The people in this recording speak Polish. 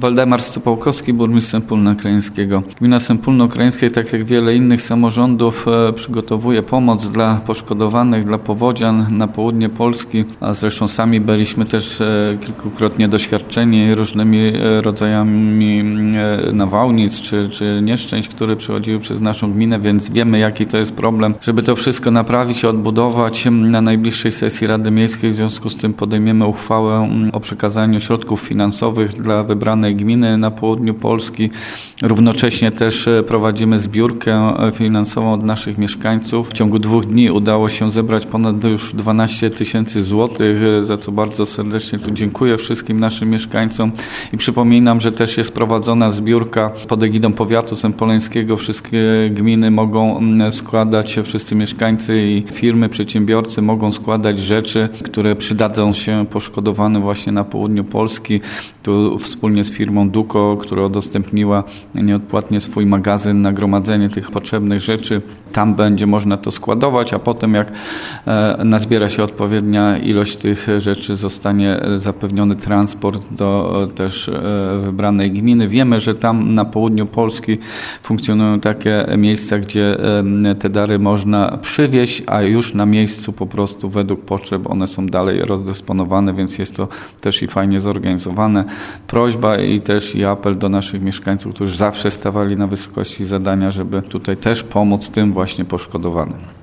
Waldemar Stopałkowski, burmistrz Sępólna Krajeńskiego. Gmina Sępólno Krajeńskie, tak jak wiele innych samorządów, przygotowuje pomoc dla poszkodowanych, dla powodzian na południe Polski, a zresztą sami byliśmy też kilkukrotnie doświadczeni różnymi rodzajami nawałnic czy nieszczęść, które przechodziły przez naszą gminę, więc wiemy, jaki to jest problem. Żeby to wszystko naprawić i odbudować, na najbliższej sesji Rady Miejskiej w związku z tym podejmiemy uchwałę o przekazaniu środków finansowych dla wybranej gminy na południu Polski. Równocześnie też prowadzimy zbiórkę finansową od naszych mieszkańców. W ciągu 2 dni udało się zebrać ponad już 12 000 złotych, za co bardzo serdecznie tu dziękuję wszystkim naszym mieszkańcom i przypominam, że też jest prowadzona zbiórka pod egidą powiatu sępoleńskiego. Wszystkie gminy mogą składać, wszyscy mieszkańcy i firmy, przedsiębiorcy mogą składać rzeczy, które przydadzą się poszkodowanym właśnie na południu Polski. Tu wspólnie z firmą Duko, która udostępniła nieodpłatnie swój magazyn na gromadzenie tych potrzebnych rzeczy. Tam będzie można to składować, a potem jak nazbiera się odpowiednia ilość tych rzeczy, zostanie zapewniony transport do też wybranej gminy. Wiemy, że tam na południu Polski funkcjonują takie miejsca, gdzie te dary można przywieźć, a już na miejscu po prostu według potrzeb one są dalej rozdysponowane, więc jest to też i fajnie zorganizowane. Prośba i też i apel do naszych mieszkańców, którzy zawsze stawali na wysokości zadania, żeby tutaj też pomóc tym właśnie poszkodowanym.